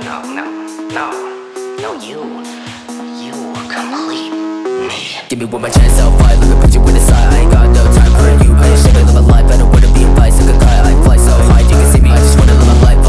No, no, no, no, you complete me. Give me one more chance, I'll fight. Let me put you in the side. I ain't got no time for you. I just wanna live a life, I don't wanna be a bicycle guy. I fly so high, you can see me. I just wanna live a life.